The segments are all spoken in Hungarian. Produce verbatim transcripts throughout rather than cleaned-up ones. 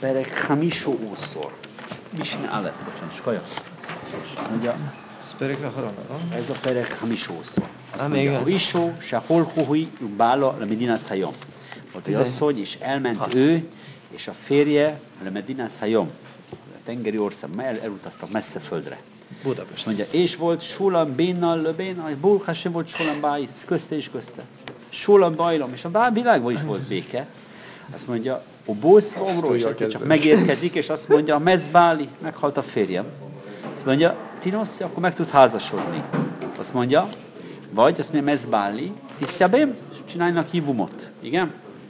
Perek hamisó úszor. Misne Aleph, bocsánat, skaja. Mondja, ez a perek hamisó úszor. Azt mondja, Isó, se holhuhui, bála, le Medinas Hayom. Volt egy asszony, és elment hat. ő, és a férje, le Medinas Hayom. A tengeri ország, el, elutaztak messze földre. Budapest. Azt mondja, és volt Sulam Bénnal, Löbén, Burka sem volt Sulam Bájsz, közte és közte. Sulam Bajlom, és a világban is volt béke. Azt mondja, a bósz fogról, és csak megérkezik, és azt mondja, a Mezbáli, meghalt a férjem. Azt mondja, Tinoszi, akkor meg tud házasodni. Azt mondja, vagy azt mondja, Mezbáli, Tiszjabém, csinálnak hívumot. Igen?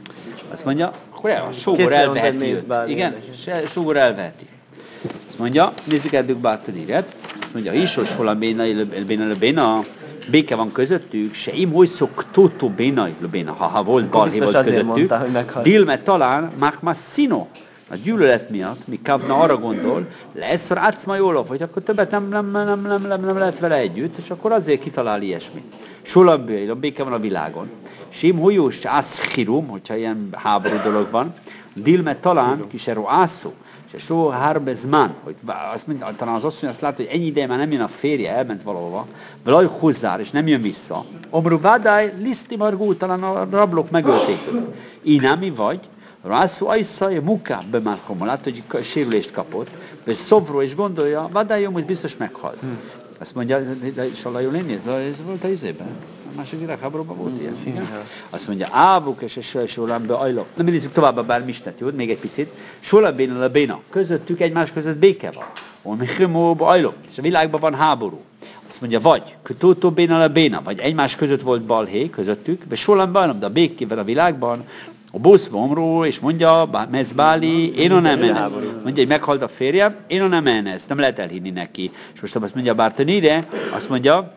Azt mondja, akkor el, a sógor elveheti őt. Igen? Sógor elveheti. Azt mondja, nézzük eddük Bártaníret. Azt mondja, Isos Holam Béna Béna, béke van közöttük, se im hojszok Tótó Béna Béna, ha, ha volt balhé volt közöttük. Dilme talán, Mákma Szino, a gyűlölet miatt, mi Kavna arra gondol, lesz a Rácma Jólov, hogy akkor többet nem, nem, nem, nem, nem, nem lehet vele együtt, és akkor azért kitalál ilyesmit. Solabbé, a béke van a világon. Sim hojós ászhirum, hogyha ilyen háború dolog van, Dilme talán, kisero ászó, és so harbezman, hogy azt mondja, talán az asszony azt látja, hogy ennyi ideje már nem jön a férje, elment valahova, valaj hozzár, és nem jön vissza. Omru vádály, liszti margó, talán a rablók megölték őt. Inámi vagy, rászó ajszaj, muká bemárkomol, látta, hogy sérülést kapott, és szovró, és gondolja, vádályom, hogy biztos meghalt. Hmm. Azt mondja, de Salajó lenni, ez, ez volt a izében? A második világháborúban volt ilyen? Igen? Azt mondja, ávuk és a Solambe ajló. Nem nézzük tovább a bár misnet, jó? Még egy picit. Solabéna a béna. Közöttük egymás között béke van. Omihimóba ajló. És a világban van háború. Azt mondja, vagy Kötótó béna a béna, vagy egymás között volt balhé közöttük, vagy Solambe ajló, de a békével a világban a bosz vomról, és mondja, Mezbáli, én a nem enez. Mondja, hogy meghalt a férjem, én a nem enez. Nem lehet elhinni neki. És most azt mondja Bártanire, azt mondja,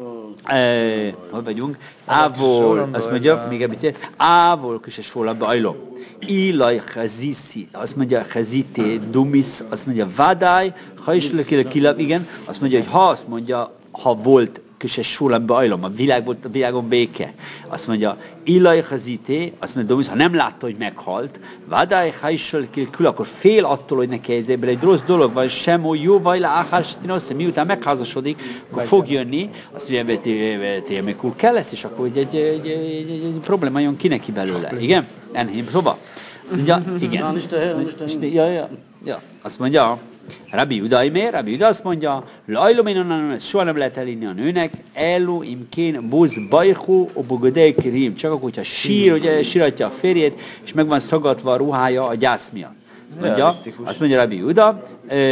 eh, hol vagyunk? Ávol, azt mondja, még ebből, ávol, küses fólabba, ajlom. Ilaj chaziszi, azt mondja, chazité, dumis, azt mondja, vádály, ha is kilap, igen, azt mondja, hogy ha azt mondja, ha volt és Sulambe ajlom, a világ volt, a világon béke. Azt mondja, Ilaj hazité, azt mondja, Domisz, ha nem látta, hogy meghalt, Vádály hajsol kül, akkor fél attól, hogy neki ebből egy rossz dolog van, sem ó jó vajla áhásítinosz, miután megházasodik, akkor fog jönni, azt mondja, hogy kell lesz, és akkor egy, egy, egy, egy, egy, egy probléma jön ki neki belőle. Igen? Enhém, szóval. Azt mondja, igen. Ja, ja, ja. Azt mondja, Rabbi Judai mér, Rabbi Juda azt mondja, lajlom, soha nem lehet elinni a nőnek, elu imkén busz bajhú, obogodei kirim, csak akkor, hogyha sír, hogy síratja a férjét, és meg van szagadva a ruhája a gyász miatt. Azt mondja, azt mondja Rabbi Juda,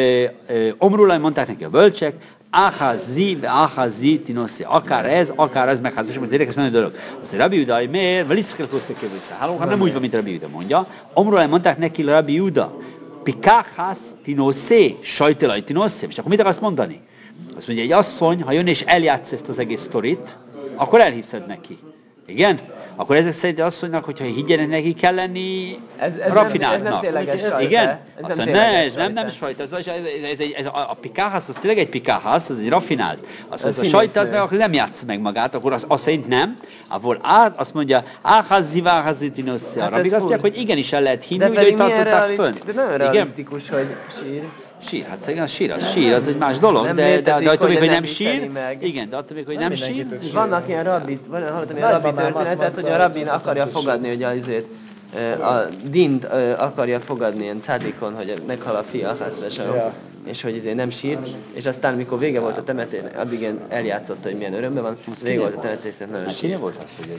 omrulaj mondták neki a bölcsek, áházi, áházi, tinoszi, akár ez, akár ez megházasodom, az érdekes nagyon dolog. Azt mondja, Rabbi Juda, miért? Veliszkel kosszakövősze. Háló, hát nem úgy van, mint Rabbi Juda mondja. Omrulaj mondták neki Rabbi Juda, Pikáhász tinoszé, sajtelaj tinoszé. És akkor mit akarsz mondani? Azt mondja, egy asszony, ha jön és eljátsz ezt az egész sztorit, akkor elhiszed neki. Igen? Akkor ezek szerint az asszonynak, hogyha higgyenek neki, kell lenni ez, ez rafináltnak. Nem, ez nem tényleges sajt. Igen? Ez azt nem mondja, ne, ez sajt. nem, nem sajt. Ez, ez, ez, ez, ez, a pikáhász, az tényleg egy pikáhász, az egy rafinált. Azt mondja, a sajt az meg akkor nem játsz meg magát, akkor az, azt szerint nem. Ahol á, azt mondja, áházi, váházi, tinoszé. Arra még azt mondják, hogy igenis el lehet hinni, hogy tartották fönn. De nagyon realisztikus, hogy sír. Sír, hát szerintem az sír, az sír, az egy más dolog, nem de, létezik, de, de attól még, hogy nem sír, meg. Igen, de attól még, hogy nem, nem sír. Vannak ilyen rabbi, van, hallottam ilyen rabbi történetet, hogy a rabbin akarja fogadni, hogy azért a dint akarja fogadni ilyen cádikon, hogy meghal a fia, ja. És hogy azért nem sír, és aztán mikor vége volt a temetésnek, addig eljátszotta, hogy milyen örömben van, vége volt a temetésnek, nagyon sírt. volt az, hogy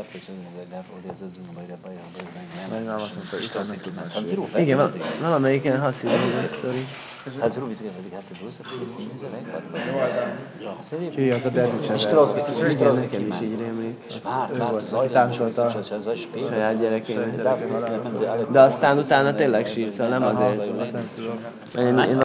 ez igen, valamelyik ilyen haszidó sztori. Tazuru vizsgálni, hát a busz, a főszín, ez a megvan. Ki az a Berdicsevel? Igen, nekem is így rémlik. Ő volt, aki táncolta a saját gyerekének. De aztán utána tényleg sír, szóval nem azért. Azt nem tudom.